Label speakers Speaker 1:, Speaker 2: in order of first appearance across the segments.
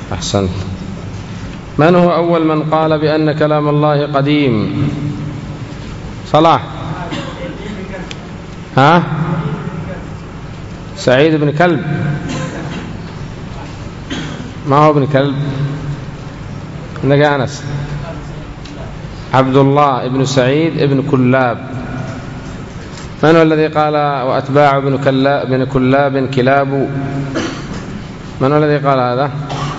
Speaker 1: أحسنت. من هو أول من قال بأن كلام الله قديم؟ صلاح. ها؟ سعيد بن كلب. ما هو ابن كلب؟ عندك أنس. عبد الله ابن سعيد ابن كلاب. من هو الذي قال وأتباع ابن كلاب كلاب؟ من هو الذي قال هذا؟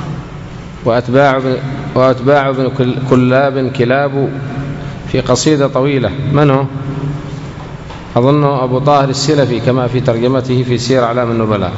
Speaker 1: وأتباع ابن كلاب كلاب في قصيدة طويلة. من هو؟ أظنه أبو طاهر السلفي كما في ترجمته في سير أعلام النبلاء.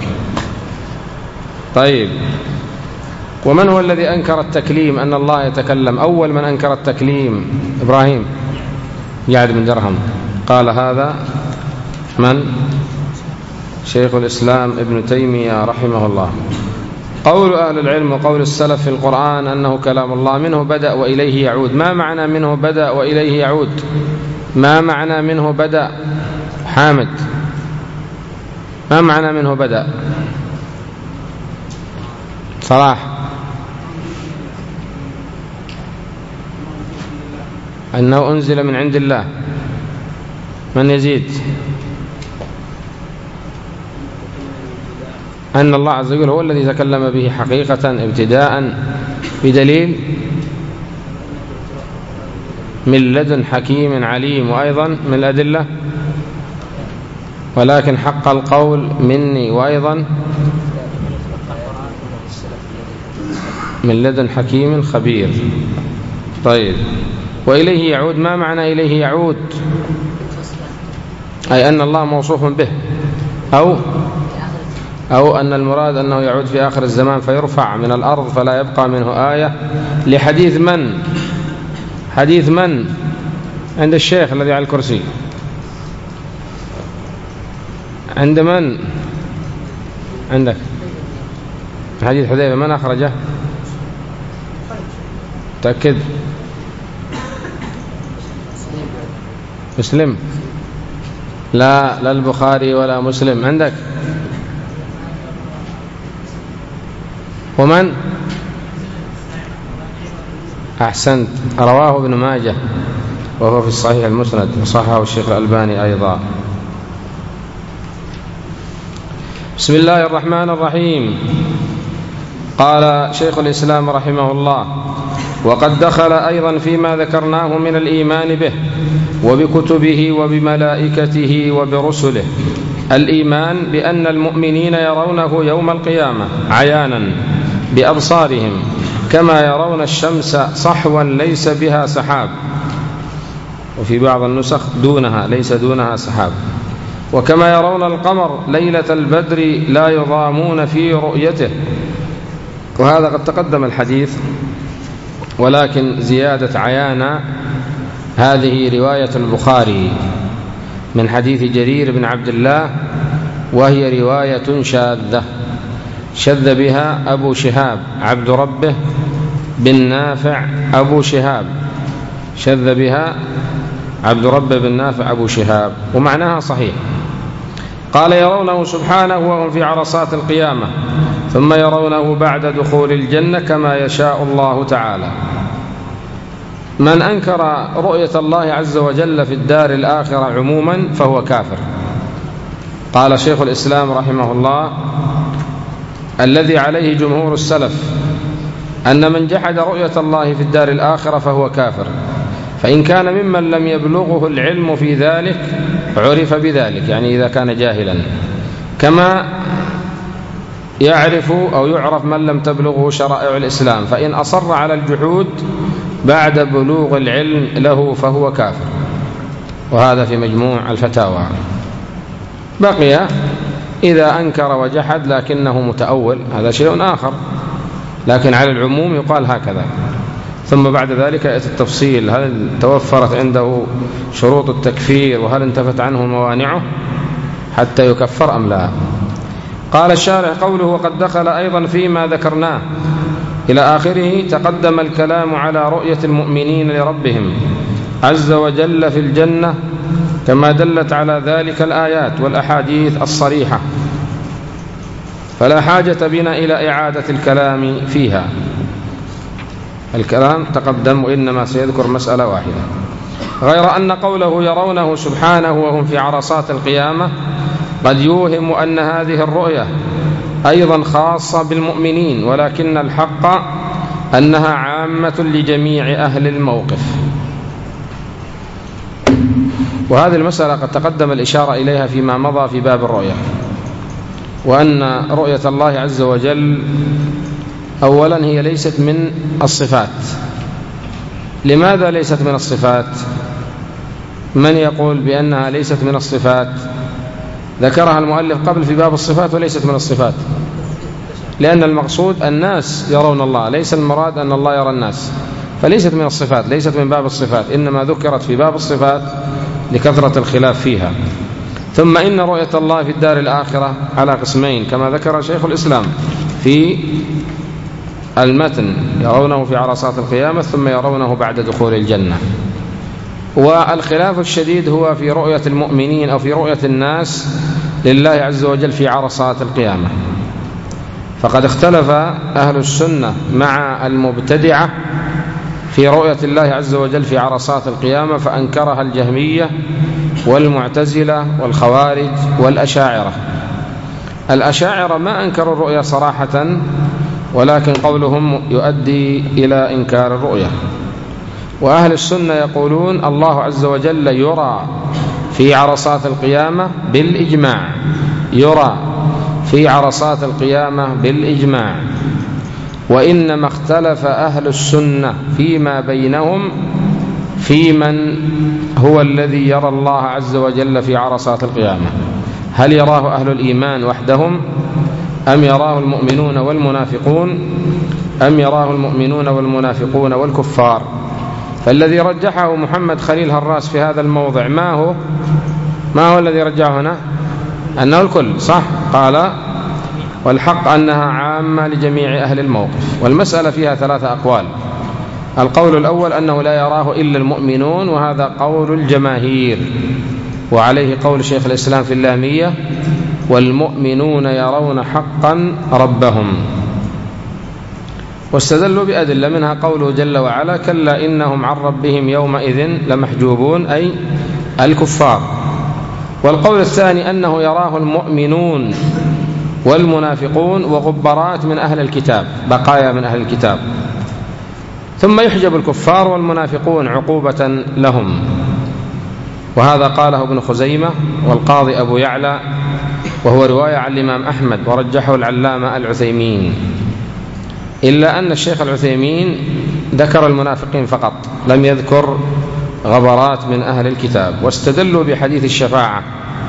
Speaker 1: طيب، ومن هو الذي أنكر التكليم أن الله يتكلم؟ أول من أنكر التكليم إبراهيم جعد بن درهم. قال هذا من؟ شيخ الإسلام ابن تيمية رحمه الله. قول أهل العلم وقول السلف في القرآن أنه كلام الله منه بدأ وإليه يعود. ما معنى منه بدأ وإليه يعود؟ ما معنى منه بدأ؟ حامد، ما معنى منه بدأ؟ صلاح. أنه أنزل من عند الله. من يزيد؟ أن الله عز وجل هو الذي تكلم به حقيقة ابتداء بدليل من لدن حكيم عليم، وأيضا من الأدلة ولكن حق القول مني، وأيضا من لدن حكيم خبير. طيب، وإليه يعود، ما معنى إليه يعود؟ أي أن الله موصوف به، أو أن المراد أنه يعود في آخر الزمان فيرفع من الأرض فلا يبقى منه آية. لحديث من؟ حديث من عند الشيخ الذي على الكرسي؟ عند من؟ عندك حديث حذيفة، من أخرجه؟ تأكد. مسلم؟ لا البخاري ولا مسلم. عندك؟ ومن؟ أحسنت، رواه ابن ماجه وهو في الصحيح المسند وصححه الشيخ الألباني أيضا. بسم الله الرحمن الرحيم. قال شيخ الإسلام رحمه الله: وقد دخل أيضا فيما ذكرناه من الإيمان به وبكتبه وبملائكته وبرسله الإيمان بأن المؤمنين يرونه يوم القيامة عيانا بأبصارهم كما يرون الشمس صحوا ليس بها سحاب، وفي بعض النسخ دونها ليس دونها سحاب، وكما يرون القمر ليلة البدر لا يضامون في رؤيته. وهذا قد تقدم الحديث، ولكن زيادة عيانا هذه رواية البخاري من حديث جرير بن عبد الله، وهي رواية شاذة شذ بها أبو شهاب عبد ربه بن نافع أبو شهاب، شذ بها عبد ربه بن نافع أبو شهاب، ومعناها صحيح. قال: يرونه سبحانه وهم في عرصات القيامة، ثم يرونه بعد دخول الجنة كما يشاء الله تعالى. من أنكر رؤية الله عز وجل في الدار الآخرة عموما فهو كافر. قال شيخ الإسلام رحمه الله: الذي عليه جمهور السلف أن من جحد رؤية الله في الدار الآخرة فهو كافر، فإن كان ممن لم يبلغه العلم في ذلك عرف بذلك، يعني إذا كان جاهلا، كما يعرف أو يعرف من لم تبلغه شرائع الإسلام، فإن أصر على الجحود بعد بلوغ العلم له فهو كافر. وهذا في مجموع الفتاوى. بقي إذا أنكر وجحد لكنه متأول، هذا شيء آخر، لكن على العموم يقال هكذا. ثم بعد ذلك يأتي التفصيل: هل توفرت عنده شروط التكفير، وهل انتفت عنه موانعه حتى يكفر أم لا. قال الشارح: قوله وقد دخل أيضا فيما ذكرناه إلى آخره، تقدم الكلام على رؤية المؤمنين لربهم عز وجل في الجنة كما دلت على ذلك الآيات والأحاديث الصريحة. فلا حاجة بنا إلى إعادة الكلام فيها، الكلام تقدم، وإنما سيذكر مسألة واحدة، غير أن قوله يرونه سبحانه وهم في عرصات القيامة قد يوهم أن هذه الرؤية أيضا خاصة بالمؤمنين، ولكن الحق أنها عامة لجميع أهل الموقف. وهذه المسألة قد تقدم الإشارة إليها فيما مضى في باب الرؤية، وأن رؤية الله عز وجل أولا هي ليست من الصفات. لماذا ليست من الصفات؟ من يقول بأنها ليست من الصفات؟ ذكرها المؤلف قبل في باب الصفات وليست من الصفات، لأن المقصود الناس يرون الله، ليس المراد أن الله يرى الناس، فليست من الصفات، ليست من باب الصفات، إنما ذكرت في باب الصفات لكثرة الخلاف فيها. ثم إن رؤية الله في الدار الآخرة على قسمين كما ذكر شيخ الإسلام في المتن، يرونه في عرصات القيامة ثم يرونه بعد دخول الجنة. والخلاف الشديد هو في رؤية المؤمنين أو في رؤية الناس لله عز وجل في عرصات القيامة، فقد اختلف أهل السنة مع المبتدعة في رؤية الله عز وجل في عرصات القيامة، فأنكرها الجهمية والمعتزلة والخوارج والأشاعرة. الأشاعرة ما أنكروا الرؤية صراحة، ولكن قولهم يؤدي إلى إنكار الرؤية. وأهل السنة يقولون الله عز وجل يرى في عرصات القيامة بالإجماع، يرى في عرصات القيامة بالإجماع. وإنما اختلف أهل السنة فيما بينهم في من هو الذي يرى الله عز وجل في عرصات القيامة، هل يراه أهل الإيمان وحدهم أم يراه المؤمنون والمنافقون أم يراه المؤمنون والمنافقون والكفار؟ فالذي رجحه محمد خليل هراس في هذا الموضع ما هو الذي رجحه هنا؟ أنه الكل، صح؟ قال والحق أنها عامة لجميع أهل الموقف. والمسألة فيها 3 أقوال. القول الأول أنه لا يراه إلا المؤمنون، وهذا قول الجماهير، وعليه قول شيخ الإسلام في اللامية: والمؤمنون يرون حقا ربهم. واستدلوا بأدلة منها قوله جل وعلا: كلا إنهم عن ربهم يومئذ لمحجوبون، أي الكفار. والقول الثاني أنه يراه المؤمنون والمنافقون وغبرات من أهل الكتاب، بقايا من أهل الكتاب، ثم يحجب الكفار والمنافقون عقوبة لهم. وهذا قاله ابن خزيمة والقاضي أبو يعلى، وهو رواية عن الإمام أحمد، ورجحه العلامة العثيمين، إلا أن الشيخ العثيمين ذكر المنافقين فقط، لم يذكر غبرات من أهل الكتاب. واستدلوا بحديث الشفاعة،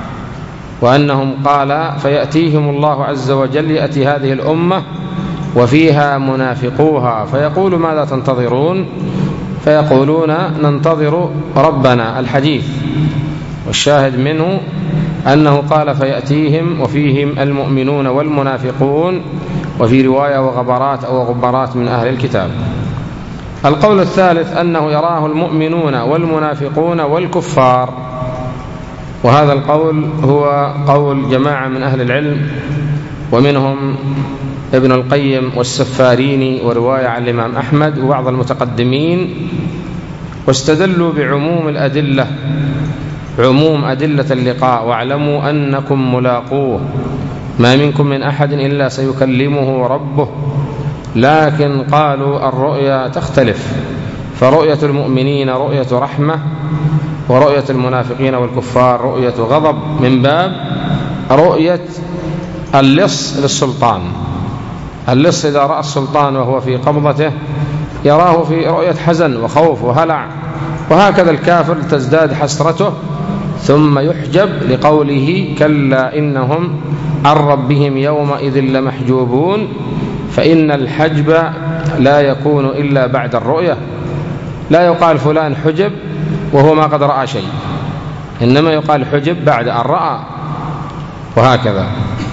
Speaker 1: وأنهم قال: فيأتيهم الله عز وجل، يأتي هذه الأمة وفيها منافقوها فيقول: ماذا تنتظرون؟ فيقولون: ننتظر ربنا، الحديث. والشاهد منه أنه قال: فيأتيهم وفيهم المؤمنون والمنافقون، وفي رواية وغبرات أو غبرات من أهل الكتاب. القول الثالث أنه يراه المؤمنون والمنافقون والكفار، وهذا القول هو قول جماعة من أهل العلم، ومنهم ابن القيم والسفاريني، ورواية عن الإمام أحمد وبعض المتقدمين. واستدلوا بعموم الأدلة، عموم أدلة اللقاء: واعلموا أنكم ملاقوه، ما منكم من أحد إلا سيكلمه ربه. لكن قالوا الرؤيا تختلف، فرؤية المؤمنين رؤية رحمة، ورؤية المنافقين والكفار رؤية غضب، من باب رؤية اللص للسلطان. اللص إذا رأى السلطان وهو في قبضته يراه في رؤية حزن وخوف وهلع، وهكذا الكافر تزداد حسرته ثم يحجب، لقوله: كلا إنهم عن ربهم يومئذ لمحجوبون. فإن الحجب لا يكون إلا بعد الرؤية، لا يقال فلان حجب وهو ما قد رأى شيء، إنما يقال حجب بعد أن رأى، وهكذا.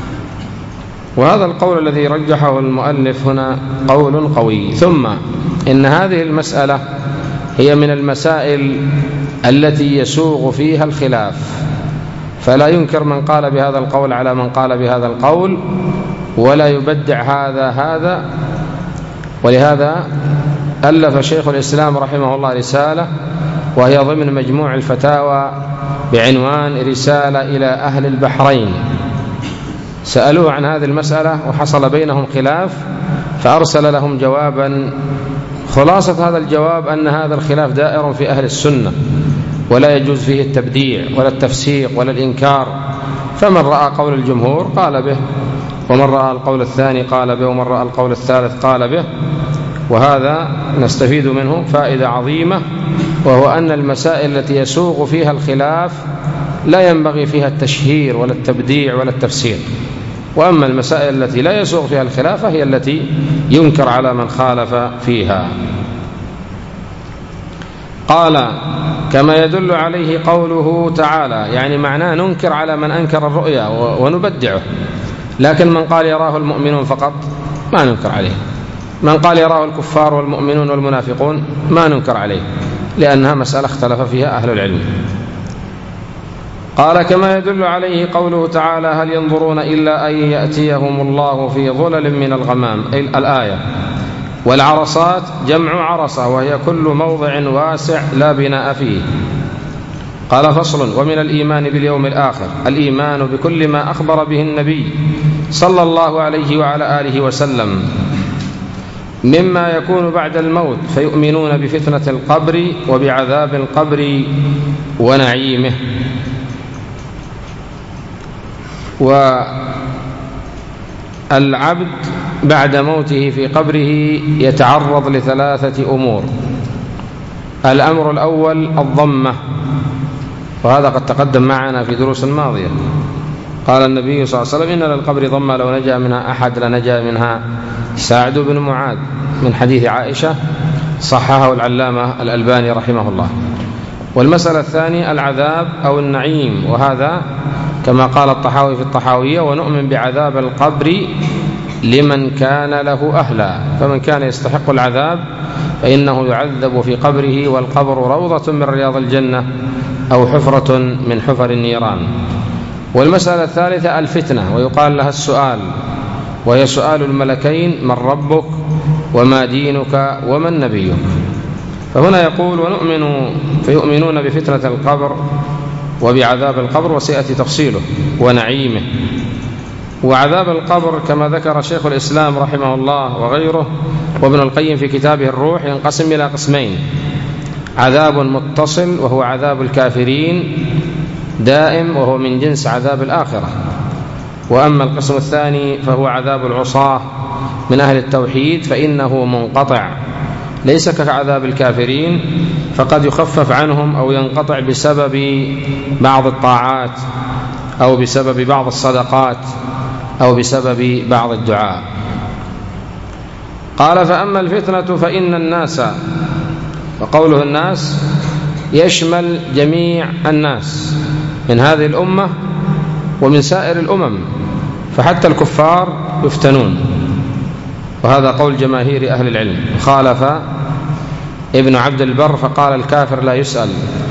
Speaker 1: وهذا القول الذي رجحه المؤلف هنا قول قوي. ثم إن هذه المسألة هي من المسائل التي يسوغ فيها الخلاف، فلا ينكر من قال بهذا القول على من قال بهذا القول، ولا يبدع هذا. ولهذا ألف شيخ الإسلام رحمه الله رسالة وهي ضمن مجموع الفتاوى بعنوان رسالة إلى أهل البحرين. سألوه عن هذه المسألة وحصل بينهم خلاف فأرسل لهم جوابا. خلاصة هذا الجواب أن هذا الخلاف دائر في أهل السنة ولا يجوز فيه التبديع ولا التفسيق ولا الإنكار، فمن رأى قول الجمهور قال به، ومن رأى القول الثاني قال به، ومن رأى القول الثالث قال به. وهذا نستفيد منه فائدة عظيمة، وهو أن المسائل التي يسوغ فيها الخلاف لا ينبغي فيها التشهير ولا التبديع ولا التفسير، وأما المسائل التي لا يسوغ فيها الخلاف هي التي ينكر على من خالف فيها. قال كما يدل عليه قوله تعالى، يعني معناه ننكر على من أنكر الرؤيا ونبدعه، لكن من قال يراه المؤمنون فقط ما ننكر عليه، من قال يراه الكفار والمؤمنون والمنافقون ما ننكر عليه، لأنها مسألة اختلف فيها أهل العلم. قال كما يدل عليه قوله تعالى هل ينظرون إلا أن يأتيهم الله في ظلل من الغمام، أي الآية. والعرصات جمع عرصة وهي كل موضع واسع لا بناء فيه. قال فصل ومن الإيمان باليوم الآخر الإيمان بكل ما أخبر به النبي صلى الله عليه وعلى آله وسلم مما يكون بعد الموت، فيؤمنون بفتنة القبر وبعذاب القبر ونعيمه. والعبد بعد موته في قبره يتعرض لثلاثة أمور. الأمر الأول الضمة، وهذا قد تقدم معنا في دروس ماضية. قال النبي صلى الله عليه وسلم إن للقبر ضمة لو نجا منها أحد لنجا منها سعد بن معاذ، من حديث عائشة صححه العلامة الألباني رحمه الله. والمسألة الثانية العذاب أو النعيم، وهذا كما قال الطحاوي في الطحاوية ونؤمن بعذاب القبر لمن كان له أهلا، فمن كان يستحق العذاب فإنه يعذب في قبره، والقبر روضة من رياض الجنة أو حفرة من حفر النيران. والمسألة الثالثة الفتنة، ويقال لها السؤال، وهي سؤال الملكين من ربك وما دينك ومن نبيك. فهنا يقول فيؤمنون بفتنة القبر وبعذاب القبر، وسيأتي تفصيله، ونعيمه. وعذاب القبر كما ذكر شيخ الإسلام رحمه الله وغيره وابن القيم في كتابه الروح ينقسم إلى قسمين: عذاب متصل وهو عذاب الكافرين دائم وهو من جنس عذاب الآخرة، وأما القسم الثاني فهو عذاب العصاة من أهل التوحيد فإنه منقطع، ليس كعذاب الكافرين، فقد يخفف عنهم أو ينقطع بسبب بعض الطاعات أو بسبب بعض الصدقات أو بسبب بعض الدعاء. قال فأما الفتنة فإن الناس، وقوله الناس يشمل جميع الناس من هذه الأمة ومن سائر الأمم، فحتى الكفار يفتنون، وهذا قول جماهير أهل العلم. خالف ابن عبد البر فقال الكافر لا يسأل،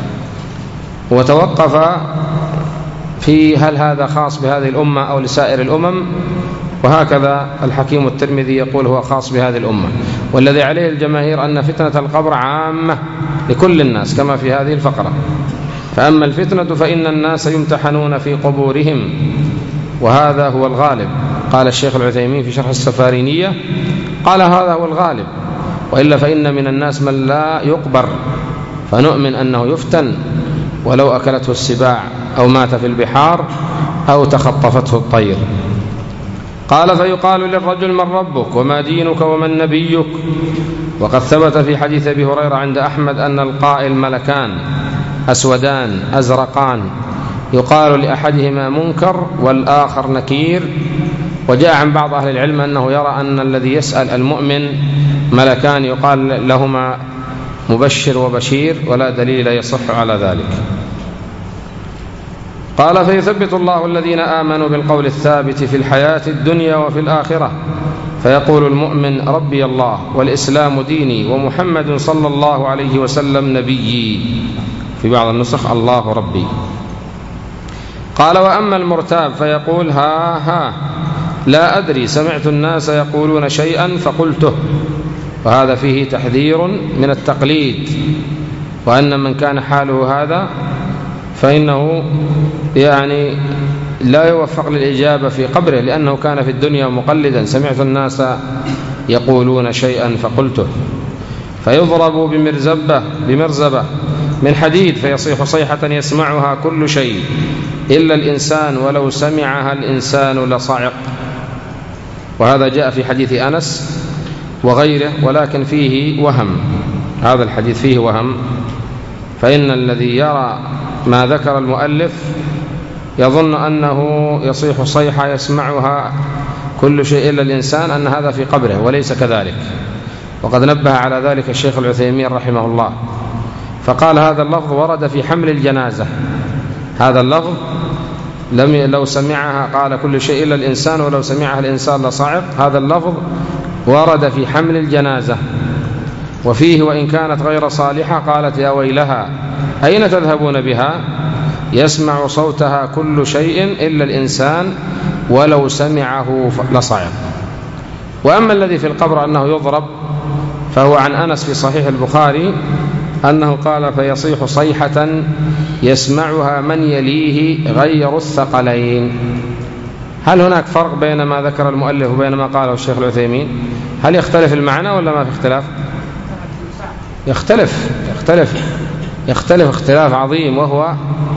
Speaker 1: وتوقف في هل هذا خاص بهذه الأمة أو لسائر الأمم، وهكذا الحكيم الترمذي يقول هو خاص بهذه الأمة. والذي عليه الجماهير أن فتنة القبر عامة لكل الناس كما في هذه الفقرة. فأما الفتنة فإن الناس يمتحنون في قبورهم، وهذا هو الغالب. قال الشيخ العثيمين في شرح السفارينية قال هذا هو الغالب، وإلا فإن من الناس من لا يقبر، فنؤمن أنه يفتن ولو أكلته السباع أو مات في البحار أو تخطفته الطير. قال فيقال للرجل من ربك وما دينك ومن نبيك. وقد ثبت في حديث أبي هريرة عند أحمد أن القائل ملكان أسودان أزرقان يقال لأحدهما منكر والآخر نكير. وجاء عن بعض أهل العلم أنه يرى أن الذي يسأل المؤمن ملكان يقال لهما مبشر وبشير، ولا دليل يصح على ذلك. قال فيثبت الله الذين آمنوا بالقول الثابت في الحياة الدنيا وفي الآخرة، فيقول المؤمن ربي الله والإسلام ديني ومحمد صلى الله عليه وسلم نبيي، في بعض النسخ الله ربي. قال وأما المرتاب فيقول ها لا أدري سمعت الناس يقولون شيئا فقلته. وهذا فيه تحذير من التقليد، وأن من كان حاله هذا فإنه يعني لا يوفق للإجابة في قبره، لأنه كان في الدنيا مقلدا. سمعت الناس يقولون شيئا فقلته. فيضرب بمرزبة من حديد فيصيح صيحة يسمعها كل شيء إلا الإنسان ولو سمعها الإنسان لصعق. وهذا جاء في حديث أنس وغيره، ولكن فيه وهم. هذا الحديث فيه وهم، فإن الذي يرى ما ذكر المؤلف يظن أنه يصيح صيحة يسمعها كل شيء إلا الإنسان، أن هذا في قبره، وليس كذلك. وقد نبه على ذلك الشيخ العثيمين رحمه الله، فقال هذا اللفظ ورد في حمل الجنازة. هذا اللفظ لو سمعها قال كل شيء إلا الإنسان ولو سمعها الإنسان لصعق، هذا اللفظ ورد في حمل الجنازة. وفيه وإن كانت غير صالحة قالت يا ويلها أين تذهبون بها؟ يسمع صوتها كل شيء إلا الإنسان ولو سمعه لصعق. وأما الذي في القبر أنه يضرب، فهو عن أنس في صحيح البخاري أنه قال فيصيح صيحة يسمعها من يليه غير الثقلين. هل هناك فرق بين ما ذكر المؤلف وبين ما قاله الشيخ العثيمين؟ هل يختلف المعنى ولا ما في اختلاف؟ يختلف اختلاف عظيم، وهو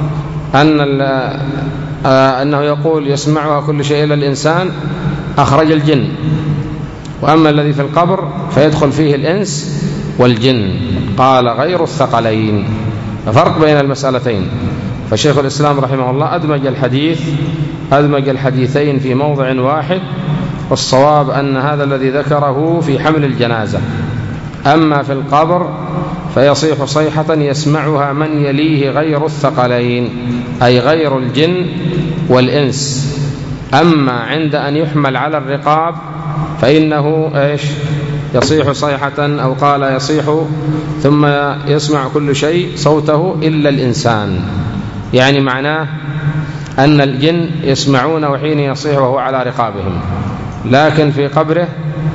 Speaker 1: أنه يقول يسمعها كل شيء إلا الإنسان أخرج الجن، وأما الذي في القبر فيدخل فيه الإنس والجن، قال غير الثقلين. ففرق بين المسألتين. فشيخ الإسلام رحمه الله أدمج الحديثين في موضع واحد، والصواب أن هذا الذي ذكره في حمل الجنازة. أما في القبر فيصيح صيحة يسمعها من يليه غير الثقلين، أي غير الجن والإنس. أما عند أن يحمل على الرقاب فإنه يصيح صيحة، أو قال يصيح ثم يسمع كل شيء صوته إلا الإنسان، يعني معناه أن الجن يسمعونه حين يصيح وهو على رقابهم، لكن في قبره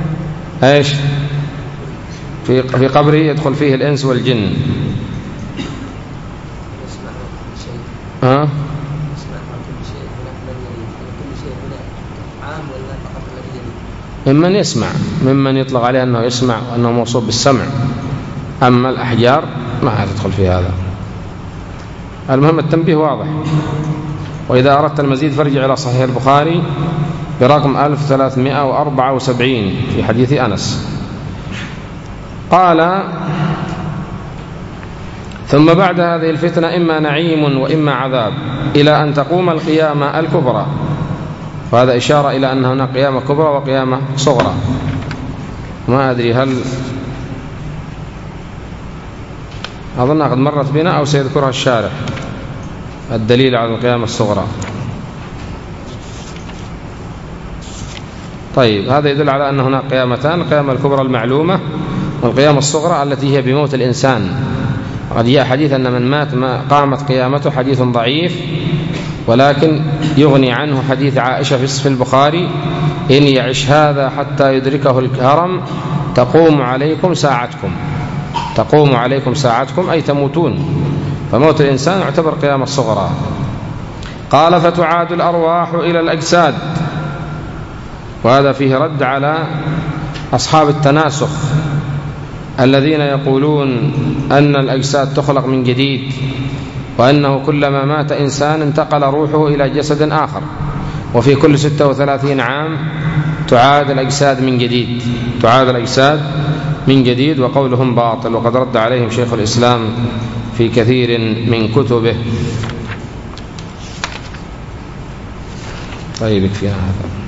Speaker 1: في قبره يدخل فيه الإنس والجن. ممن يسمع، ممن يطلق عليه أنه يسمع وأنه موصوف بالسمع. أما الأحجار ما تدخل في هذا. المهم التنبيه واضح. وإذا أردت المزيد فارجع إلى صحيح البخاري برقم 1374 في حديث أنس. قال ثم بعد هذه الفتنة إما نعيم وإما عذاب إلى أن تقوم القيامة الكبرى. وهذا إشارة إلى أن هناك قيامة كبرى وقيامة صغرى. ما أدري هل أظنها قد مرت بنا أو سيذكرها الشارح الدليل على القيامة الصغرى. طيب، هذا يدل على أن هناك قيامتان: القيامة الكبرى المعلومة، والقيامة الصغرى التي هي بموت الإنسان. قد جاء حديث أن من مات ما قامت قيامته، حديث ضعيف، ولكن يغني عنه حديث عائشة في البخاري: إن يعش هذا حتى يدركه الهرم تقوم عليكم ساعتكم أي تموتون. فموت الإنسان يعتبر قيامة الصغرى. قال فتعاد الأرواح إلى الأجساد. وهذا فيه رد على أصحاب التناسخ الذين يقولون أن الأجساد تخلق من جديد، وأنه كلما مات إنسان انتقل روحه إلى جسد آخر، وفي كل 36 عام تعاد الأجساد من جديد، وقولهم باطل. وقد رد عليهم شيخ الإسلام في كثير من كتبه. طيب، يكفينا هذا.